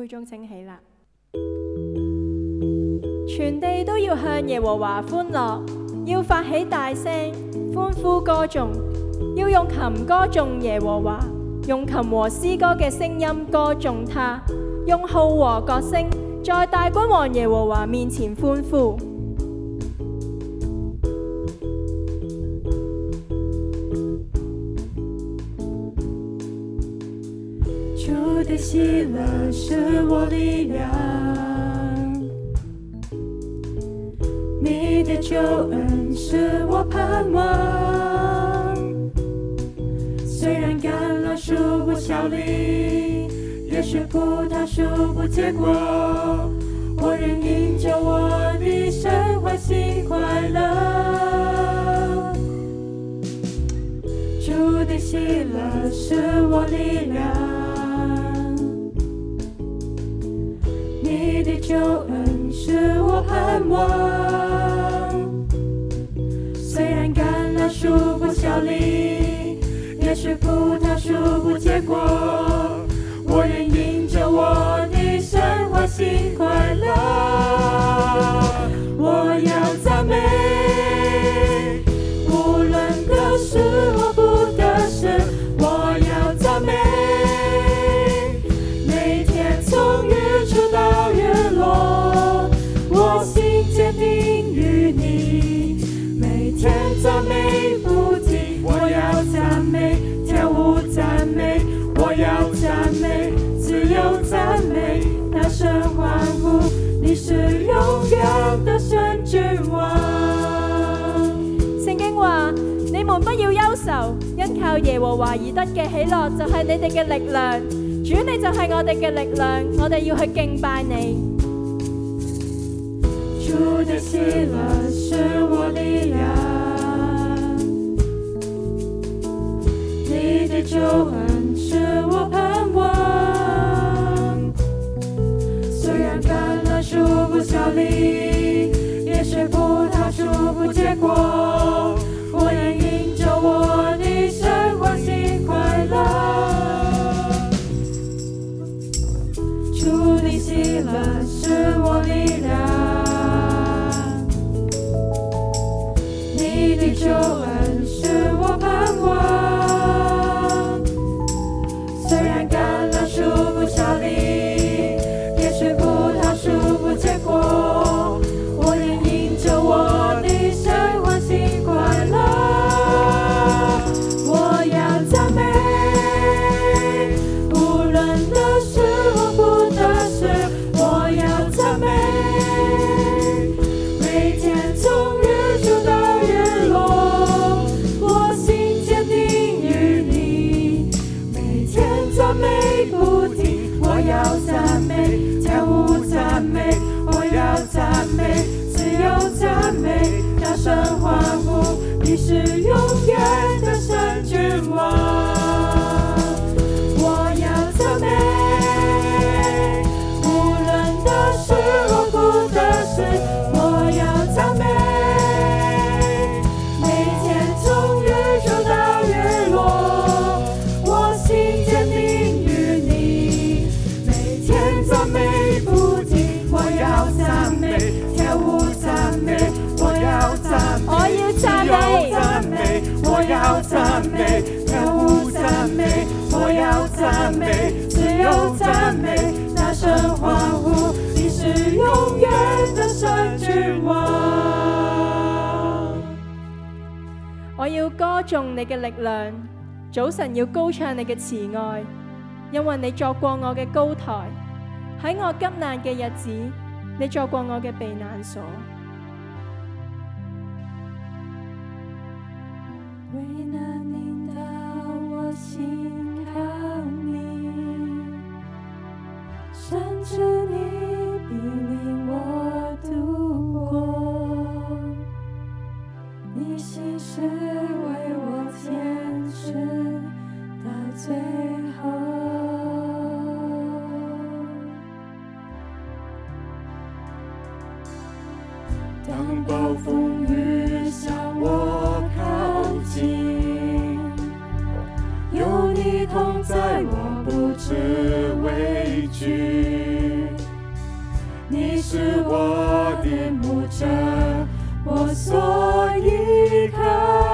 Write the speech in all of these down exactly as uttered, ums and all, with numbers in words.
會眾請起立。全地都要向耶和華歡樂，要發起大聲歡呼歌頌，要用琴歌頌耶和華，用琴和詩歌嘅聲音歌頌他，用號和角聲在大君王耶和華面前歡呼。 主的喜樂是我力量，你的救恩是我盼望。雖然橄欖樹不效力，也許葡萄樹不結果，我仍因着我的神歡喜快樂。主的喜樂是我力量，你的救恩是我盼望。雖然橄欖樹不效力，也許葡萄樹不結果，我仍因着我的神歡喜快樂。我要讚美，無論得失或不得失，我要讚美。每天從日出到日落，我心堅定於你，每天讚美不停。我要讚美，跳舞讚美，我要讚美，自由讚美，大聲歡呼，你是永遠的神君王。 聖經話：你們不要憂愁，因靠耶和華而得嘅喜樂就係你哋嘅力量。主，你就係我哋嘅力量，我哋要去敬拜你。 主的喜樂是我力量，你的救恩是我盼望。雖然橄欖樹不效力，也許葡萄樹不結果，我仍因着我的神歡喜快樂。主的喜樂是我力量，你的救恩是我盼望。雖然橄欖樹不效力，也許葡萄樹不結果，我仍因着我的神歡喜快樂。我要讚美，無論得失或不得失，我要讚美。每天從日出到日落，我心堅定於你，每天讚美不停。我要讚美，跳舞讚美，我要讚美，自由讚美，大聲歡呼，你是永遠的神君王。我要讚美，無論得失或不得失，我要讚美。每天從日出到日落，我心堅定於你，每天讚美不停。我要讚美，跳舞讚美，我要讚美， 我要讚美， 我要讚美，跳舞讚美，我要讚美，自由讚美，大聲歡呼，你是永遠的神君王。 我要歌頌你嘅力量，早晨要高唱你嘅慈愛，因為你作過我嘅高台，喺我急難嘅日子，你作過我嘅避難所。 危難臨到我心靠你，甚至你必領我度過，你心是為我堅持到最後。當暴風雨向我靠近，有你你同在，我不知畏惧。你是我的牧者，我所依靠。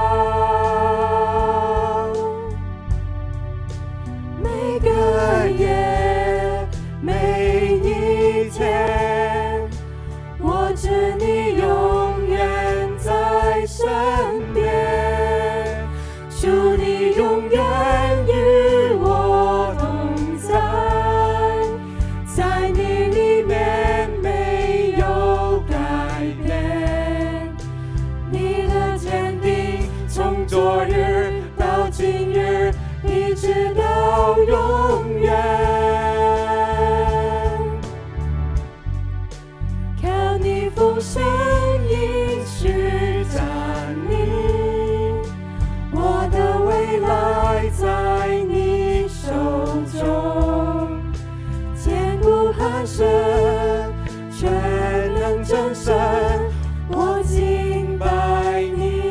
每个夜，每一天，我知你永远在身边。主，你永远与我同在，在你里面没有改变。你的坚定从昨日到今日，一直到永远。靠你丰盛应许站立，我的未来在你手中，坚固磐石，全能战胜，我敬拜你。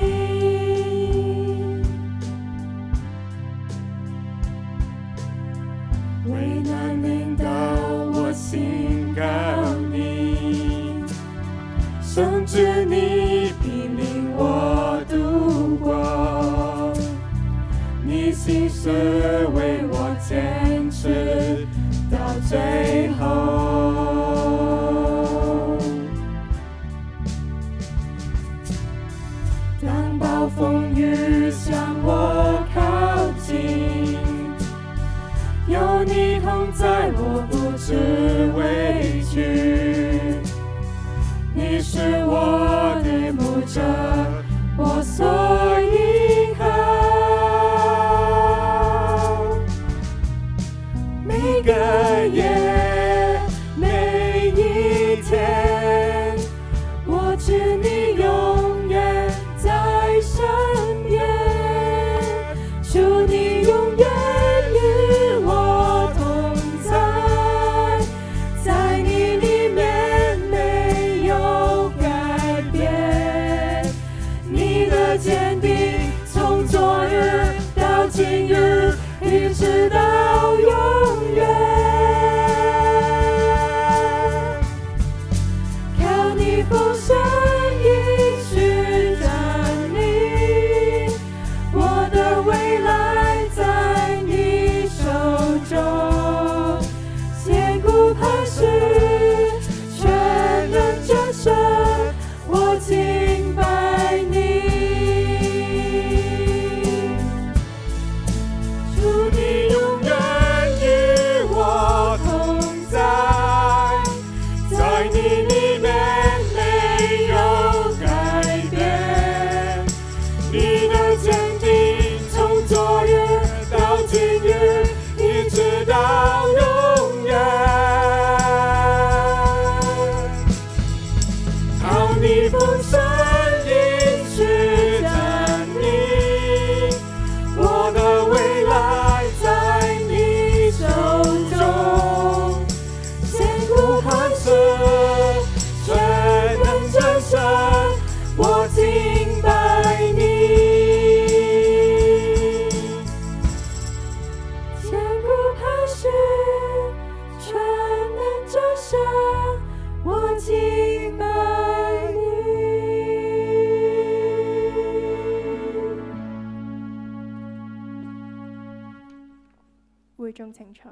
危难临到，我心靠你，甚至你必领我度过。你心是为我坚持到最后。当暴风雨向我靠近，有你同在，我不知畏惧。你是我的牧者，我所依靠。每个夜，每一天，我知你永远在身边。主，你永远与我同在，在你里面没有改变。你的坚定从昨日到今日，一直到永远。靠你丰盛应许站立，我的未来在你手中，坚固磐石，全能战胜，我敬拜你。主，你永远与我同在，在你里面没有改变。你的坚定从昨日到今日，一直到永远。靠你丰盛应许站立，我的未来在你手中，坚固磐石，全能战胜，我敬拜你。坚固磐石，全能战胜，我敬拜你。 會眾請坐。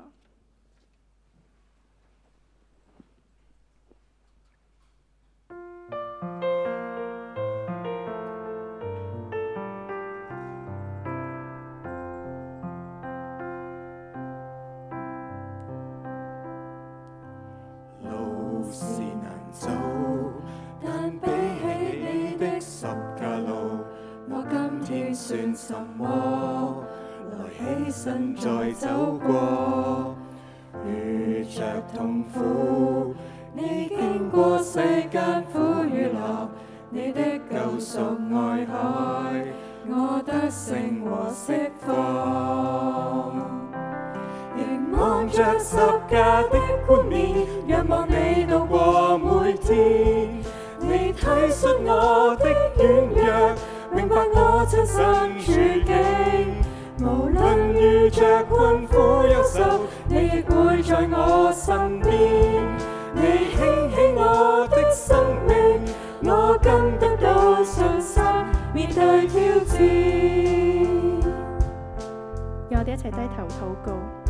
路是難走，但比起你的十架路，我今天算什麼？來犧牲再走過，遇着痛苦，你經過世間苦與樂，你的救贖愛海，我得勝和釋放。凝望着十架的冠冕，仰望你渡過每天。你體恤我的軟弱，明白我親身處境， 無論遇着困苦憂愁，你亦會在我身邊。你興起我的生命，我更得到信心，面對挑戰。 讓我哋一齊低頭禱告。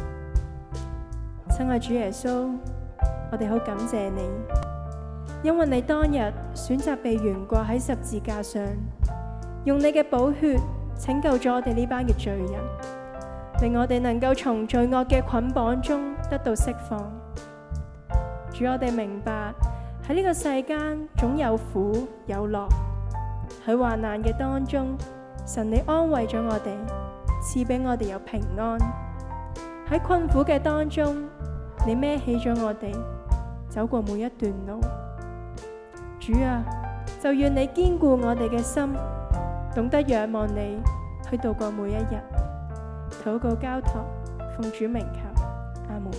親愛主耶穌，我哋好感謝你，因為你當日選擇被懸掛喺十字架上，用你嘅寶血拯救咗我哋呢班嘅罪人，令我哋能夠從罪惡嘅捆綁中得到釋放。主，我哋明白喺呢個世間總有苦有樂，喺患難嘅當中，神你安慰咗我哋，賜俾我哋有平安。喺困苦嘅當中，你孭起咗我哋，走過每一段路。主啊，就願你堅固我哋嘅心，懂得仰望你去度過每一日。禱告交託，奉主名求，阿門。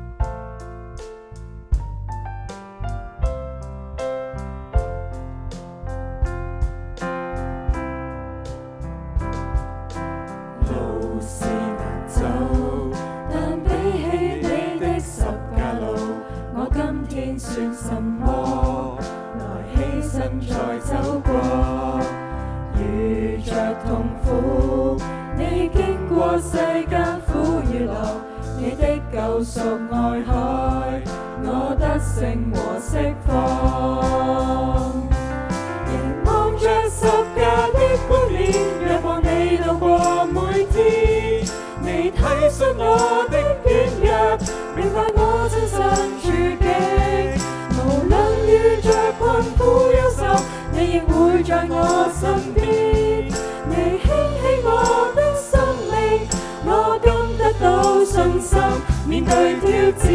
路是難走，但比起你的十架路，我今天算什麼？來犧牲再走過，遇着痛苦，你經過世間苦與樂，你的救贖愛海，我得勝和釋放。凝望着十架的冠冕，仰望你度過每天，你體恤我的軟弱，明白我真實處境。無論遇着困苦憂愁，你亦會在我身邊。你興起我的生命，我今得到信心，面對挑戰。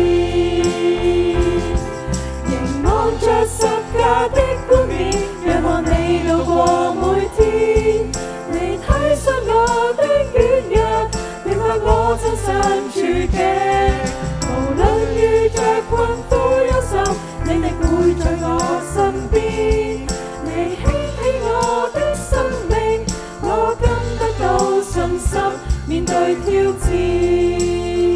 凝望着十架的冠冕，仰望你度過每天，你體恤我的軟弱，明白我真實處境。無論遇着困苦憂愁，你亦會在我身邊。你興起我的生命，我今得到信心，面對挑戰。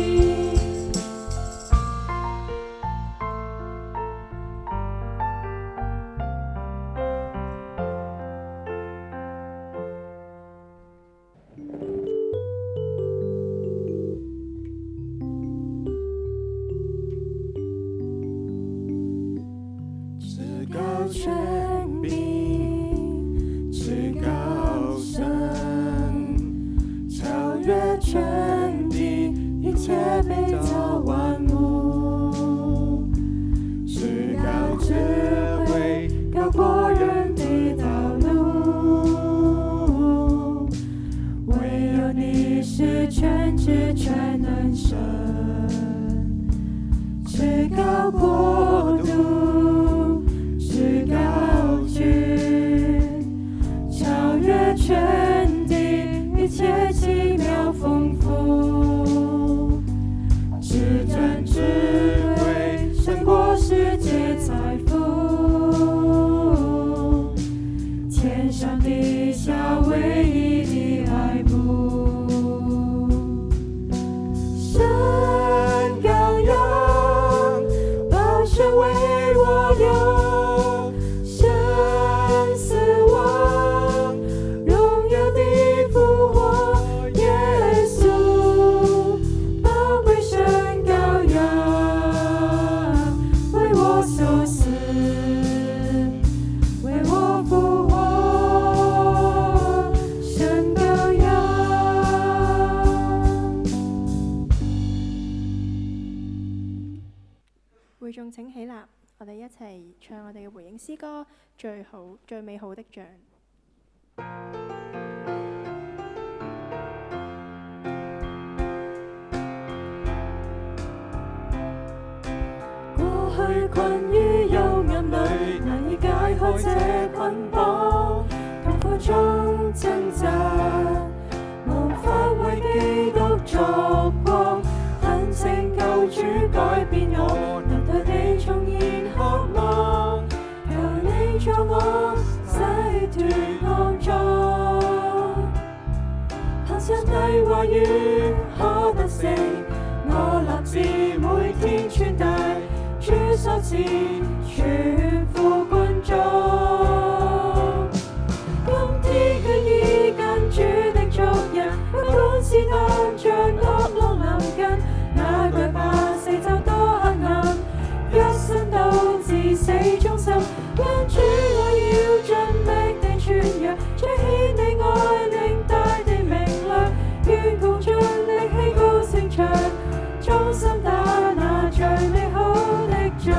至高權柄，至高神，超越全地，一切被造萬物。至高智慧，高過人的道路。唯有你是全知全能神，至高國度，至高君，超越全地，一切奇妙豐富。至尊智慧，勝過世界財富。天上地下唯一的愛慕。神羔羊，寶血為我流，神死亡，榮耀的復活，耶穌，寶貴神羔羊，為我受死，為我復活，神羔羊。 會眾請起立，我哋一齊唱我哋嘅回應詩歌《最好最美好的像》。 過去困於幽暗裏，難以解開這捆綁，痛苦中掙扎，無法為基督作光。懇請救主改變我，能對你重燃渴望，求你助我洗脫骯髒，拋下迷惑話語可得勝，我立志每天傳遞主所賜全副軍裝。今天卻已跟主的足印，不管試探像惡浪臨近，哪懼怕四周多黑暗，一生都至死忠心。因主我要盡力地傳揚，彰顯你愛令大地明亮，願窮盡力氣高聲唱，忠心打那最美好的仗。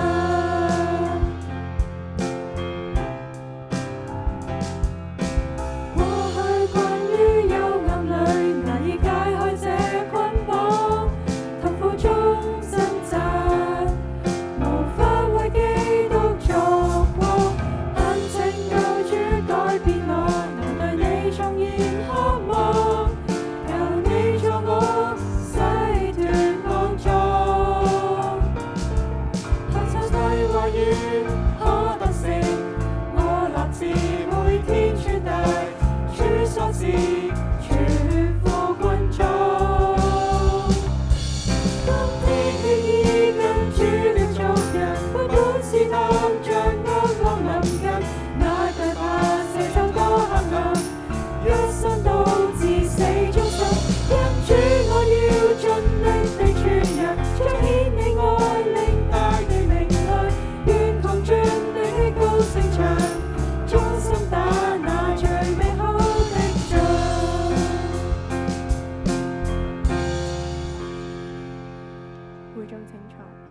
過去困於幽暗裏，難以解開這捆綁，痛苦中掙扎，無法為基督作光。懇請救主改變我，能對你重燃渴望，求你助我洗脫骯髒。合奏對話語可得勝，我立志每天傳遞主所賜全副軍裝。今天決意跟主的足印，不管試探像惡浪臨近，哪懼怕四周多黑暗，一生都至死忠心。因主我要盡力地傳揚，彰顯你愛令大地明亮，願窮盡力氣高聲唱，忠心打那最美好的仗。 會眾請坐。